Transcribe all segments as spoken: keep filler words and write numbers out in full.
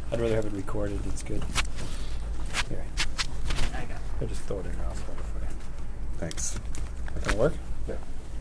I'd rather have it recorded. It's good. Here. I got it. I'll just throw it in there. I'll start it for you. Thanks. That gonna work? Yeah.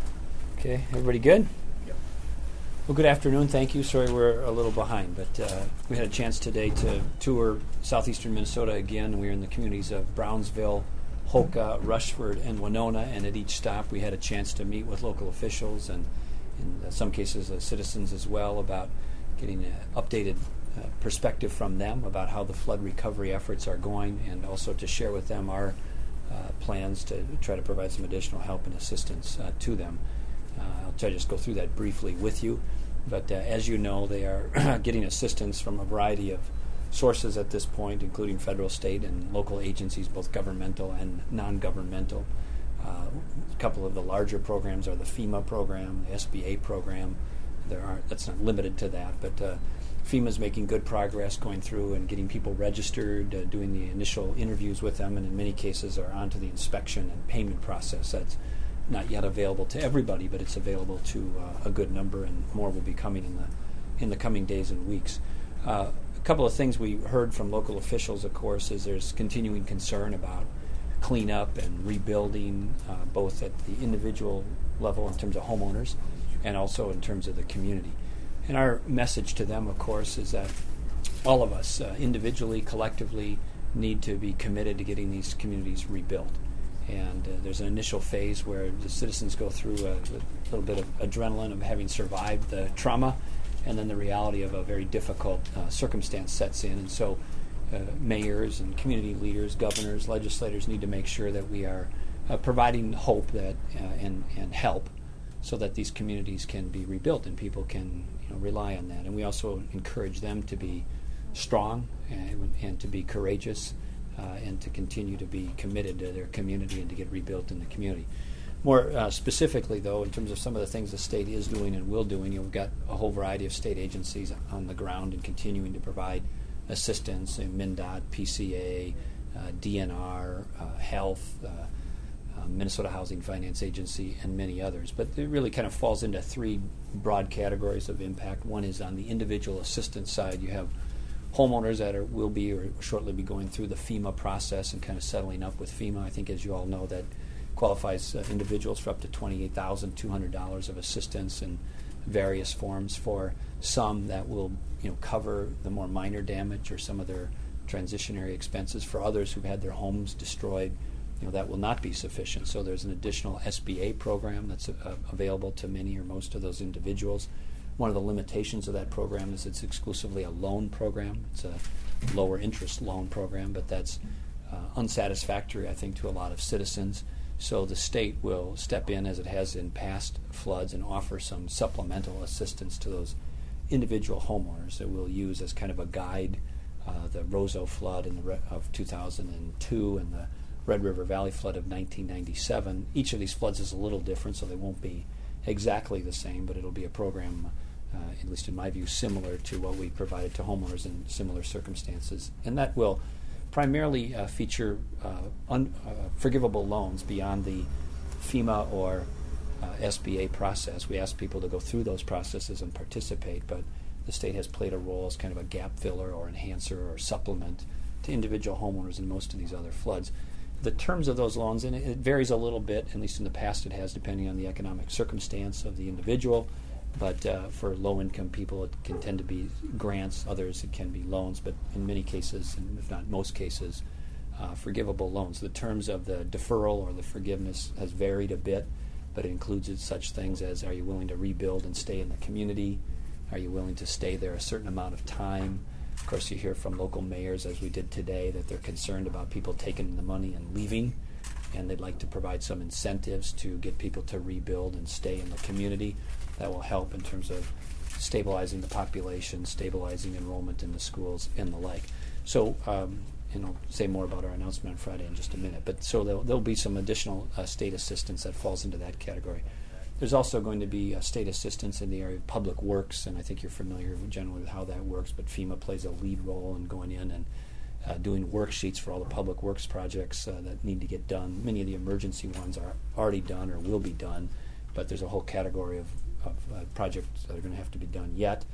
Okay, everybody good? Yep. Well, good afternoon. Thank you. Sorry we're a little behind, but uh, we had a chance today to tour southeastern Minnesota again. We were in the communities of Brownsville, Hoka, Rushford, and Winona, and at each stop we had a chance to meet with local officials and, in some cases, uh, citizens as well about getting an updated uh, perspective from them about how the flood recovery efforts are going, and also to share with them our uh, plans to try to provide some additional help and assistance uh, to them. Uh, I'll try to just go through that briefly with you. But uh, as you know, they are getting assistance from a variety of sources at this point, including federal, state, and local agencies, both governmental and non-governmental. Uh, a couple of the larger programs are the FEMA program, the S B A program. There are that's not limited to that, but uh, FEMA is making good progress going through and getting people registered, uh, doing the initial interviews with them, and in many cases are onto the inspection and payment process. That's not yet available to everybody, but it's available to uh, a good number, and more will be coming in the in the coming days and weeks. Uh, a couple of things we heard from local officials, of course, is there's continuing concern about cleanup and rebuilding, uh, both at the individual level in terms of homeowners and also in terms of the community. And our message to them, of course, is that all of us, uh, individually, collectively, need to be committed to getting these communities rebuilt. And uh, there's an initial phase where the citizens go through a, a little bit of adrenaline of having survived the trauma, and then the reality of a very difficult uh, circumstance sets in. And so uh, mayors and community leaders, governors, legislators need to make sure that we are uh, providing hope that uh, and, and help so that these communities can be rebuilt and people can you know, rely on that. And we also encourage them to be strong and, and to be courageous uh, and to continue to be committed to their community and to get rebuilt in the community. More uh, specifically, though, in terms of some of the things the state is doing and will doing, you know, we've got a whole variety of state agencies on the ground and continuing to provide assistance, uh, MnDOT, P C A, uh, D N R, uh, Health, uh, uh, Minnesota Housing Finance Agency, and many others. But it really kind of falls into three broad categories of impact. One is on the individual assistance side. You have homeowners that are, will be or shortly be going through the FEMA process and kind of settling up with FEMA. I think, as you all know, that qualifies uh, individuals for up to twenty-eight thousand two hundred dollars of assistance in various forms. For some, that will you know cover the more minor damage or some of their transitionary expenses. For others who've had their homes destroyed, you know that will not be sufficient. So there's an additional S B A program that's uh, available to many or most of those individuals. One of the limitations of that program is it's exclusively a loan program. It's a lower interest loan program, but that's uh, unsatisfactory, I think, to a lot of citizens. So the state will step in, as it has in past floods, and offer some supplemental assistance to those individual homeowners that we'll use as kind of a guide. Uh, the Roseau flood in the re- of two thousand two and the Red River Valley flood of nineteen ninety-seven. Each of these floods is a little different, so they won't be exactly the same, but it'll be a program, uh, at least in my view, similar to what we provided to homeowners in similar circumstances. And that will primarily uh, feature uh, un- uh, forgivable loans beyond the FEMA or uh, S B A process. We ask people to go through those processes and participate, but the state has played a role as kind of a gap filler or enhancer or supplement to individual homeowners in most of these other floods. The terms of those loans, and it, it varies a little bit, at least in the past it has, depending on the economic circumstance of the individual. But uh, for low-income people, it can tend to be grants. Others, it can be loans. But in many cases, and if not most cases, uh, forgivable loans. The terms of the deferral or the forgiveness has varied a bit, but it includes such things as, are you willing to rebuild and stay in the community? Are you willing to stay there a certain amount of time? Of course, you hear from local mayors, as we did today, that they're concerned about people taking the money and leaving, and they'd like to provide some incentives to get people to rebuild and stay in the community. That will help in terms of stabilizing the population, stabilizing enrollment in the schools, and the like. So, um, and I'll say more about our announcement on Friday in just a minute. But so there'll, there'll be some additional uh, state assistance that falls into that category. There's also going to be uh, state assistance in the area of public works, and I think you're familiar generally with how that works, but FEMA plays a lead role in going in and uh, doing worksheets for all the public works projects uh, that need to get done. Many of the emergency ones are already done or will be done, but there's a whole category of, of uh, projects that are going to have to be done yet.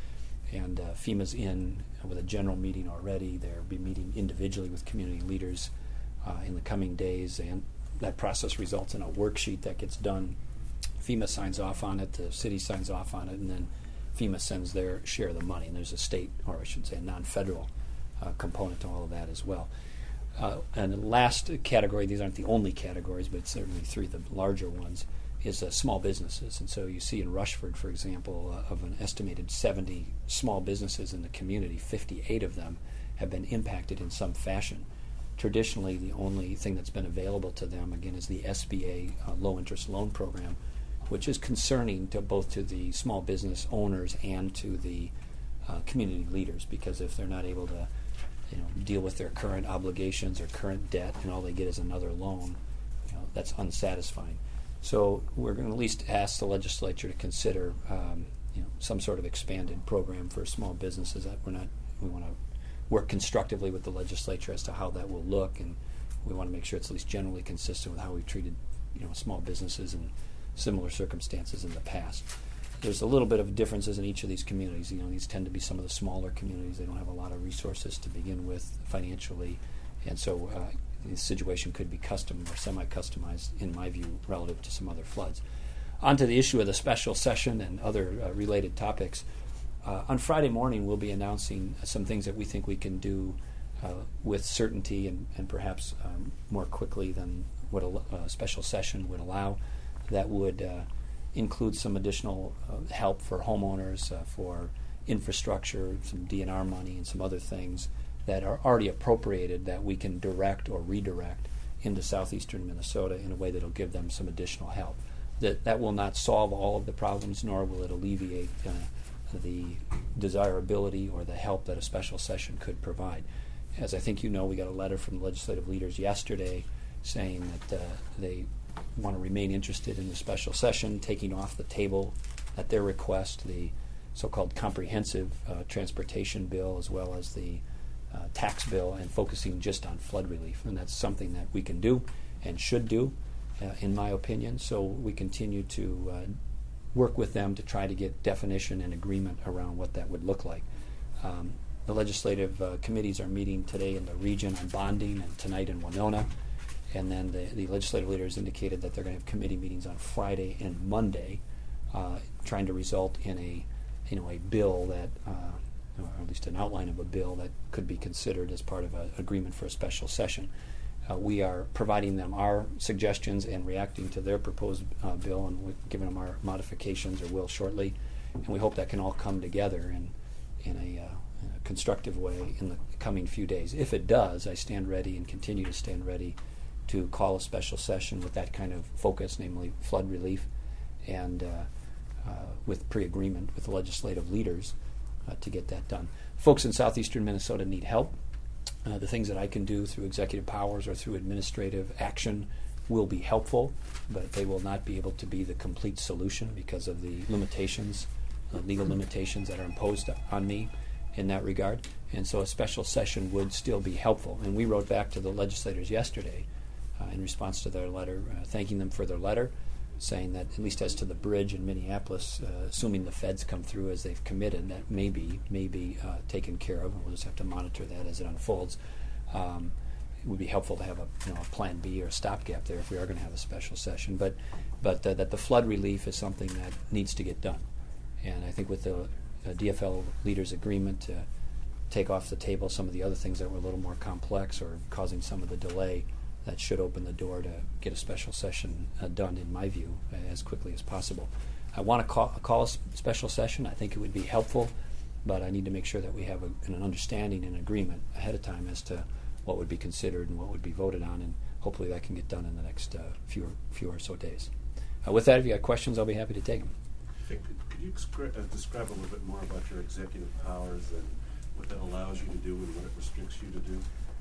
And uh, FEMA's in with a general meeting already. They'll be meeting individually with community leaders uh, in the coming days, and that process results in a worksheet that gets done. FEMA signs off on it, the city signs off on it, and then FEMA sends their share of the money. And there's a state, or I should say a non-federal uh, component to all of that as well. Uh, and the last category, these aren't the only categories, but certainly three of the larger ones, is uh, small businesses. And so you see in Rushford, for example, uh, of an estimated seventy small businesses in the community, fifty-eight of them have been impacted in some fashion. Traditionally, the only thing that's been available to them, again, is the S B A uh, low-interest loan program, which is concerning to both to the small business owners and to the uh, community leaders, because if they're not able to you know, deal with their current obligations or current debt, and all they get is another loan, you know, that's unsatisfying. So we're going to at least ask the legislature to consider um, you know, some sort of expanded program for small businesses. That we're not, we want to work constructively with the legislature as to how that will look, and we want to make sure it's at least generally consistent with how we've treated you know, small businesses in similar circumstances in the past. There's a little bit of differences in each of these communities. You know, these tend to be some of the smaller communities. They don't have a lot of resources to begin with financially, and so uh, the situation could be custom or semi-customized, in my view, relative to some other floods. On to the issue of the special session and other uh, related topics. Uh, on Friday morning, we'll be announcing some things that we think we can do uh, with certainty and, and perhaps um, more quickly than what a, a special session would allow. That would uh, include some additional uh, help for homeowners, uh, for infrastructure, some D N R money, and some other things that are already appropriated that we can direct or redirect into southeastern Minnesota in a way that will give them some additional help. That that will not solve all of the problems, nor will it alleviate uh, the desirability or the help that a special session could provide. As I think you know, we got a letter from the legislative leaders yesterday saying that uh, they want to remain interested in the special session, taking off the table at their request the so-called comprehensive uh, transportation bill as well as the uh, tax bill, and focusing just on flood relief. And that's something that we can do and should do, uh, in my opinion. So we continue to uh, work with them to try to get definition and agreement around what that would look like. Um, the legislative uh, committees are meeting today in the region on bonding and tonight in Winona. And then the, the legislative leaders indicated that they're going to have committee meetings on Friday and Monday, uh, trying to result in a, you know, a bill that, uh, or at least an outline of a bill that could be considered as part of an agreement for a special session. Uh, we are providing them our suggestions and reacting to their proposed uh, bill, and we're giving them our modifications, or will shortly. And we hope that can all come together in, in a, uh, in a constructive way in the coming few days. If it does, I stand ready and continue to stand ready to call a special session with that kind of focus, namely flood relief, and uh, uh, with pre-agreement with the legislative leaders uh, to get that done. Folks in southeastern Minnesota need help. Uh, the things that I can do through executive powers or through administrative action will be helpful, but they will not be able to be the complete solution because of the limitations, uh, legal limitations that are imposed on me in that regard. And so a special session would still be helpful. And we wrote back to the legislators yesterday Uh, in response to their letter, uh, thanking them for their letter, saying that at least as to the bridge in Minneapolis, uh, assuming the feds come through as they've committed, that may be, may be uh, taken care of, and we'll just have to monitor that as it unfolds. Um, it would be helpful to have a, you know, a plan B or a stopgap there if we are going to have a special session. But, but uh, that the flood relief is something that needs to get done. And I think with the uh, D F L leaders' agreement to take off the table some of the other things that were a little more complex or causing some of the delay, that should open the door to get a special session uh, done, in my view, uh, as quickly as possible. I want to call, call a sp- special session. I think it would be helpful, but I need to make sure that we have a, an understanding and agreement ahead of time as to what would be considered and what would be voted on, and hopefully that can get done in the next uh, few, few or so days. Uh, with that, if you got questions, I'll be happy to take them. Could, could you excre- uh, describe a little bit more about your executive powers and what that allows you to do and what it restricts you to do?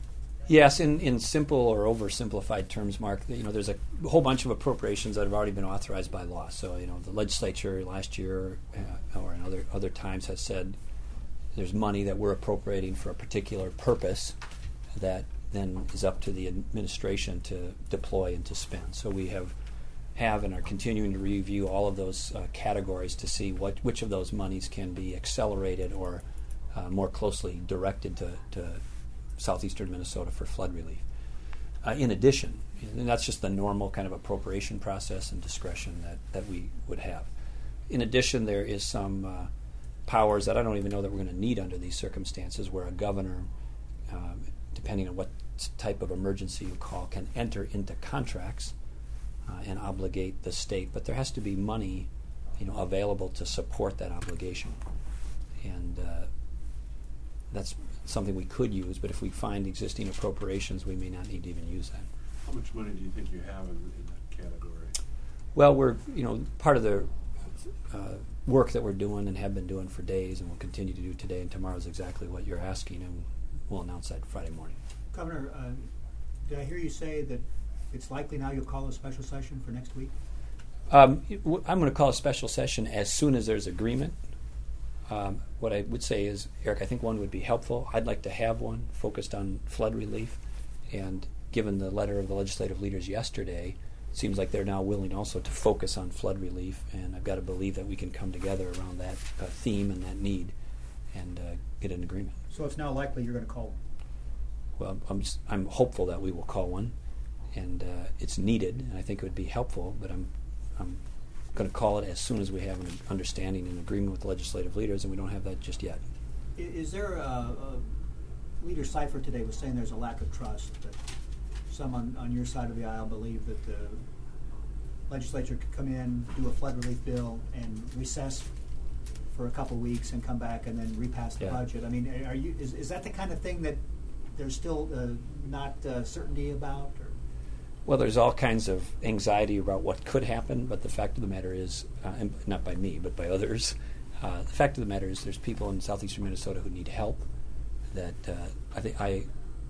Yes, in, in simple or oversimplified terms, Mark, you know, there's a whole bunch of appropriations that have already been authorized by law. So, you know, the legislature last year uh, or in other other times has said there's money that we're appropriating for a particular purpose that then is up to the administration to deploy and to spend. So we have have and are continuing to review all of those uh, categories to see what which of those monies can be accelerated or uh, more closely directed to, to southeastern Minnesota for flood relief. Uh, in addition, and that's just the normal kind of appropriation process and discretion that, that we would have. In addition, there is some uh, powers that I don't even know that we're going to need under these circumstances, where a governor, um, depending on what type of emergency you call, can enter into contracts uh, and obligate the state. But there has to be money, you know, available to support that obligation, and uh, that's something we could use. But if we find existing appropriations, we may not need to even use that. How much money do you think you have in, in that category? Well, we're, you know, part of the uh, work that we're doing and have been doing for days and will continue to do today and tomorrow is exactly what you're asking, and we'll announce that Friday morning. Governor, uh, did I hear you say that it's likely now you'll call a special session for next week? Um, it w- I'm going to call a special session as soon as there's agreement. Um, what I would say is, Eric, I think one would be helpful. I'd like to have one focused on flood relief, and given the letter of the legislative leaders yesterday, it seems like they're now willing also to focus on flood relief, and I've got to believe that we can come together around that uh, theme and that need and uh, get an agreement. So it's now likely you're going to call one? Well, I'm, s- I'm hopeful that we will call one, and uh, it's needed, and I think it would be helpful, but I'm, I'm going to call it as soon as we have an understanding and agreement with the legislative leaders, and we don't have that just yet. I- Is there a, a Leader Cipher today was saying there's a lack of trust, that some on, on your side of the aisle believe that the legislature could come in, do a flood relief bill, and recess for a couple weeks and come back and then repass the Yeah. budget. I mean, are you is, is that the kind of thing that there's still uh, not uh, certainty about? Or? Well, there's all kinds of anxiety about what could happen, but the fact of the matter is, uh, and not by me, but by others, uh, the fact of the matter is there's people in southeastern Minnesota who need help. That uh, I think I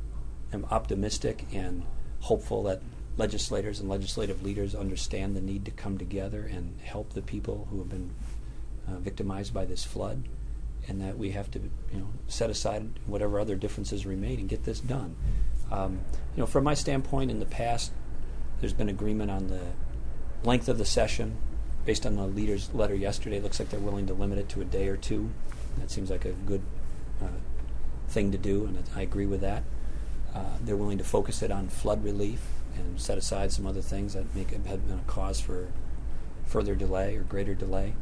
am optimistic and hopeful that legislators and legislative leaders understand the need to come together and help the people who have been uh, victimized by this flood, and that we have to, you know, set aside whatever other differences remain and get this done. Um, you know, from my standpoint, in the past, there's been agreement on the length of the session. Based on the leader's letter yesterday, it looks like they're willing to limit it to a day or two. That seems like a good uh, thing to do, and I agree with that. Uh, they're willing to focus it on flood relief and set aside some other things that make have been a cause for further delay or greater delay.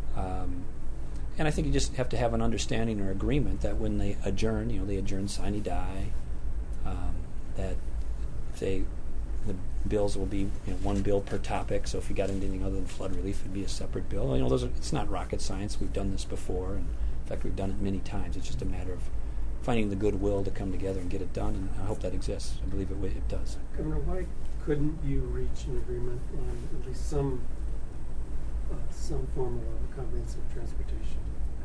Um, and I think you just have to have an understanding or agreement that when they adjourn, you know, they adjourn sine die, um, that if they, the bills will be, you know, one bill per topic. So if you got into anything other than flood relief, it'd be a separate bill. You know, those are, it's not rocket science. We've done this before, and in fact, we've done it many times. It's just a matter of finding the goodwill to come together and get it done, and I hope that exists. I believe it, it does. Governor, why couldn't you reach an agreement on at least some uh, some form of a comprehensive transportation?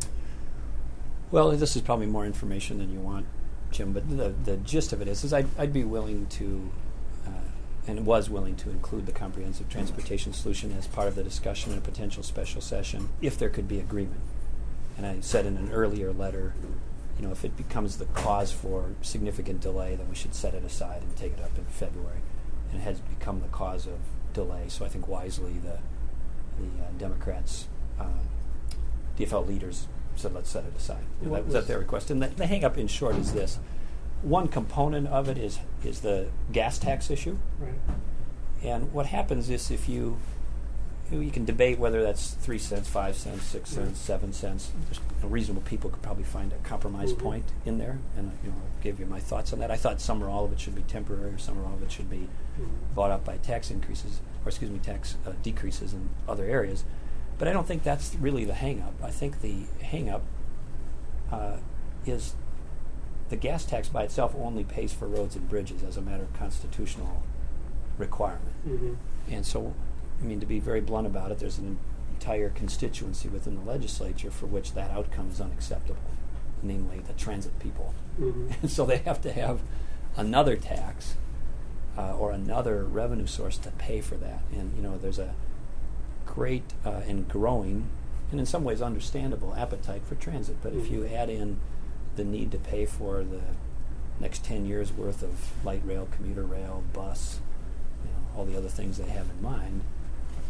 Well, this is probably more information than you want, Jim, but the, the gist of it is, is I'd, I'd be willing to, uh, and was willing to include the comprehensive transportation solution as part of the discussion in a potential special session if there could be agreement. And I said in an earlier letter, you know, if it becomes the cause for significant delay, then we should set it aside and take it up in February. And it has become the cause of delay, so I think wisely the the uh, Democrats, uh, D F L leaders said let's set it aside. You know, that was at their request. And the, the hang-up in short is this. One component of it is is the gas tax issue. Right. And what happens is if you You can debate whether that's three cents, five cents, six cents, seven cents. There's, you know, reasonable people could probably find a compromise mm-hmm. point in there, and you know, I'll give you my thoughts on that. I thought some or all of it should be temporary, or some or all of it should be mm-hmm. bought up by tax increases, or excuse me, tax uh, decreases in other areas. But I don't think that's really the hang-up. I think the hang-up uh, is the gas tax by itself only pays for roads and bridges as a matter of constitutional requirement, Mm-hmm. and so. I mean, to be very blunt about it, there's an entire constituency within the legislature for which that outcome is unacceptable, namely the transit people. Mm-hmm. And so they have to have another tax uh, or another revenue source to pay for that. And, you know, there's a great uh, and growing, and in some ways understandable, appetite for transit. But mm-hmm. if you add in the need to pay for the next ten years' worth of light rail, commuter rail, bus, you know, all the other things they have in mind,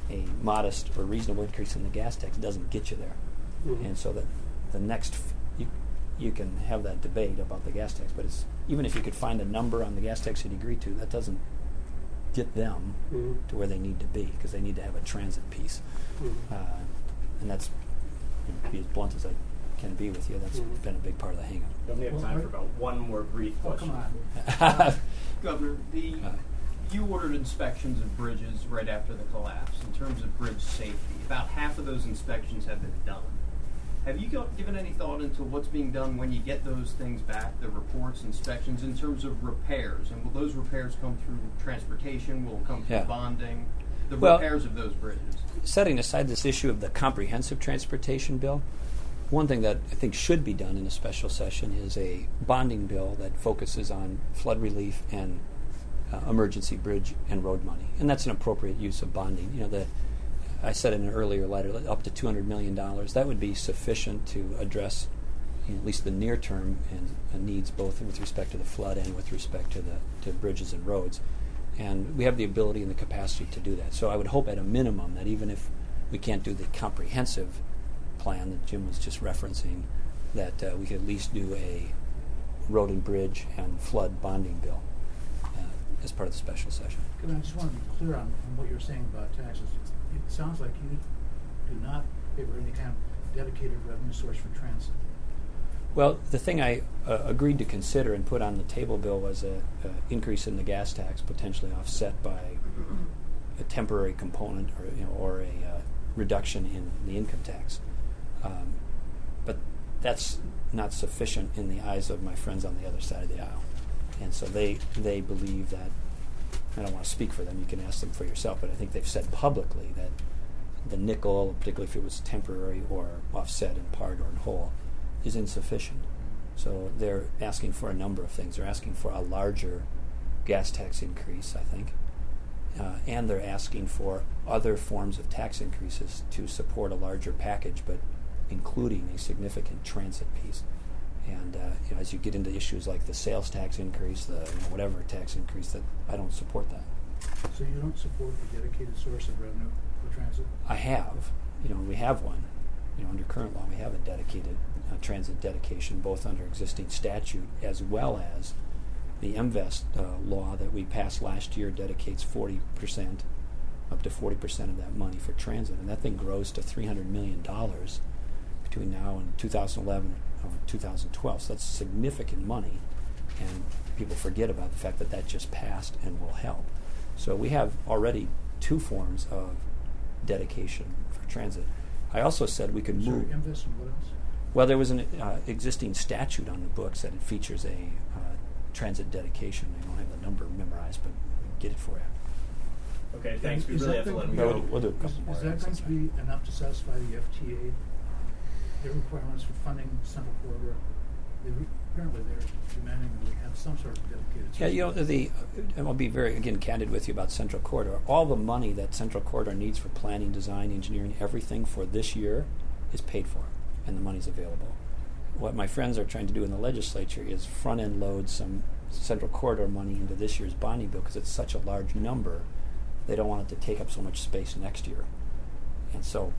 a modest or reasonable increase in the gas tax doesn't get you there. Mhm. And so that the next, f- you, you can have that debate about the gas tax, but it's, even if you could find a number on the gas tax you'd agree to, that doesn't get them Mhm. to where they need to be, because they need to have a transit piece. Mhm. Uh, and that's, to be as blunt as I can be with you, that's Mhm. been a big part of the hang-up. We only have Well, time I- for about one more brief Oh, question. come on. Governor, the Uh, you ordered inspections of bridges right after the collapse. In terms of bridge safety, about half of those inspections have been done. Have you got, given any thought into what's being done when you get those things back, the reports, inspections, in terms of repairs? And will those repairs come through transportation? Will it come through Yeah. bonding? The Well- repairs of those bridges. Setting aside this issue of the comprehensive transportation bill, one thing that I think should be done in a special session is a bonding bill that focuses on flood relief and uh, emergency bridge and road money, and that's an appropriate use of bonding. You know, the I said in an earlier letter, up to two hundred million dollars. That would be sufficient to address, you know, at least the near term and, and needs, both with respect to the flood and with respect to the to bridges and roads. And we have the ability and the capacity to do that. So I would hope at a minimum that even if we can't do the comprehensive plan that Jim was just referencing, that uh, we could at least do a road and bridge and flood bonding bill uh, as part of the special session. Kevin, I just want to be clear on, on what you're saying about taxes. It's, it sounds like you do not favor any kind of dedicated revenue source for transit. Well, the thing I uh, agreed to consider and put on the table, Bill, was a, a increase in the gas tax, potentially offset by a temporary component, or you know, or a uh, reduction in the income tax. Um, but that's not sufficient in the eyes of my friends on the other side of the aisle, and so they they believe that. I don't want to speak for them. You can ask them for yourself, but I think they've said publicly that the nickel, particularly if it was temporary or offset in part or in whole, is insufficient. So they're asking for a number of things. They're asking for a larger gas tax increase, I think, uh, and they're asking for other forms of tax increases to support a larger package, but including a significant transit piece. And uh, you know, as you get into issues like the sales tax increase, the you know, whatever tax increase, that I don't support that. So you don't support a dedicated source of revenue for transit? I have, you know, we have one. You know, under current law, we have a dedicated uh, transit dedication, both under existing statute as well as the M V E S uh, law that we passed last year dedicates forty percent, up to forty percent of that money for transit, and that thing grows to three hundred million dollars between now and two thousand eleven or two thousand twelve. So that's significant money, and people forget about the fact that that just passed and will help. So we have already two forms of dedication for transit. I also said we could Sorry, move. Invest and what else? Well, there was an uh, existing statute on the books that it features a uh, transit dedication. I don't have the number memorized, but I'll get it for you. Okay, thanks. We Is really that have to let going them to go. be- We'll do a Is, couple more is that going items. to be enough to satisfy the F T A, their requirements for funding Central Corridor? They re- apparently they're demanding that we have some sort of dedicated source. Yeah, you know, the, and I'll be very, again, candid with you about Central Corridor. All the money that Central Corridor needs for planning, design, engineering, everything for this year is paid for, and the money's available. What my friends are trying to do in the legislature is front-end load some Central Corridor money into this year's bonding bill because it's such a large number. They don't want it to take up so much space next year. And so,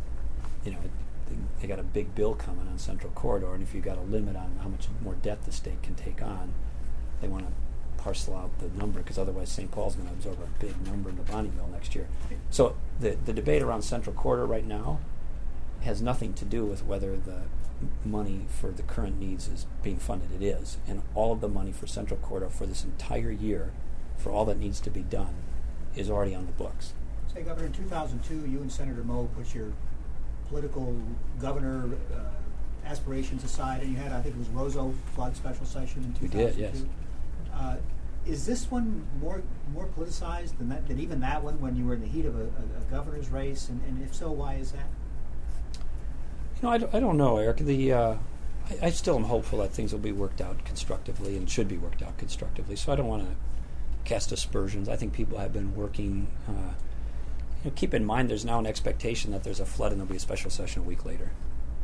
you know, they, they got a big bill coming on Central Corridor, and if you've got a limit on how much more debt the state can take on, they want to parcel out the number, because otherwise Saint Paul's going to absorb a big number in the bonding bill next year. So the, the debate around Central Corridor right now has nothing to do with whether the money for the current needs is being funded. It is. And all of the money for Central Corridor for this entire year, for all that needs to be done, is already on the books. Say, Governor, in two thousand two, you and Senator Moe put your political governor uh, aspirations aside, and you had, I think it was Roseau flood special session in two We thousand two. did, yes. Uh, is this one more more politicized than that? Than even that one when you were in the heat of a, a, a governor's race? And, and if so, why is that? You know, I, don't- I don't know, Eric. The uh, I, I still am hopeful that things will be worked out constructively and should be worked out constructively. So I don't want to cast aspersions. I think people have been working. Uh, you know, keep in mind, there's now an expectation that there's a flood and there'll be a special session a week later.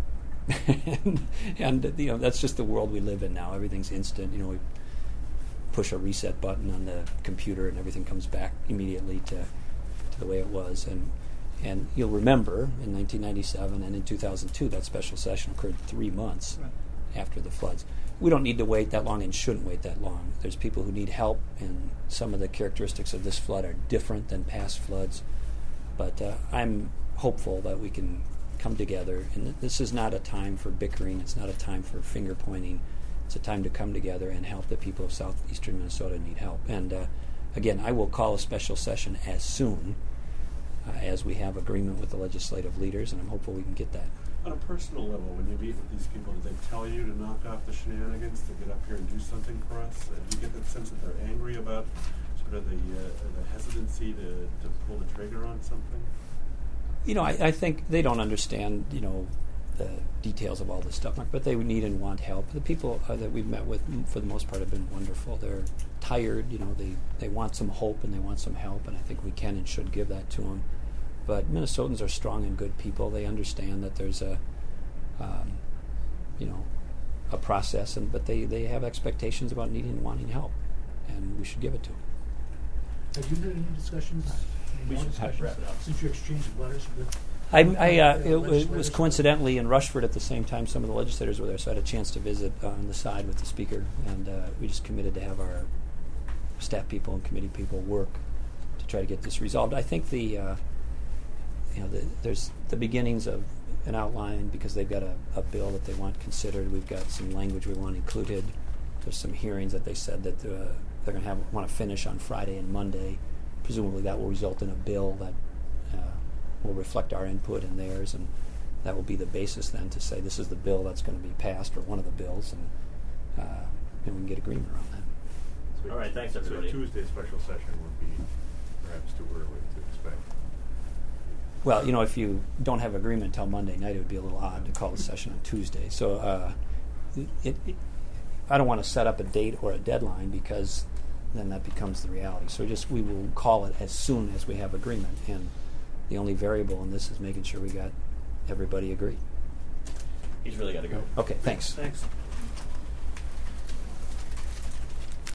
and, and you know, that's just the world we live in now. Everything's instant. You know, we push a reset button on the computer and everything comes back immediately to, to the way it was. And and you'll remember in nineteen ninety-seven and in two thousand two that special session occurred three months Right. after the floods. We don't need to wait that long and shouldn't wait that long. There's people who need help, and some of the characteristics of this flood are different than past floods. But uh, I'm hopeful that we can come together. And th- this is not a time for bickering. It's not a time for finger pointing. It's a time to come together and help the people of southeastern Minnesota who need help. And uh, again, I will call a special session as soon uh, as we have agreement with the legislative leaders, and I'm hopeful we can get that. On a personal level, when you meet with these people, do they tell you to knock off the shenanigans, to get up here and do something for us? Uh, do you get that sense that they're angry about sort of the, uh, the hesitancy to, to pull the trigger on something? You know, I, I think they don't understand, you know, the details of all this stuff, but they need and want help. The people uh, that we've met with, m- for the most part, have been wonderful. They're tired, you know, they, they want some hope and they want some help, and I think we can and should give that to them. But Minnesotans are strong and good people. They understand that there's a, um, you know, a process, and but they, they have expectations about needing and wanting help, and we should give it to them. Have you had any discussions, any We more should discussions wrap it up. since your exchange of letters with? I, with I, the uh, it was, legislators? was coincidentally in Rushford at the same time some of the legislators were there, so I had a chance to visit uh, on the side with the speaker, and uh, we just committed to have our staff people and committee people work to try to get this resolved. I think the, uh, you know, the, there's the beginnings of an outline because they've got a, a bill that they want considered. We've got some language we want included. There's some hearings that they said that uh, they're going to have want to finish on Friday and Monday. Presumably that will result in a bill that uh, will reflect our input and theirs, and that will be the basis then to say this is the bill that's going to be passed, or one of the bills, and, uh, and we can get agreement around that. All right, thanks, everybody. So Tuesday special session would be perhaps too early to expect. Well, you know, if you don't have agreement until Monday night, it would be a little odd to call the session on Tuesday. So uh, it, it, I don't want to set up a date or a deadline because then that becomes the reality. So just we will call it as soon as we have agreement. And the only variable in this is making sure we got everybody agreed. He's really got to go. Okay, thanks. Thanks.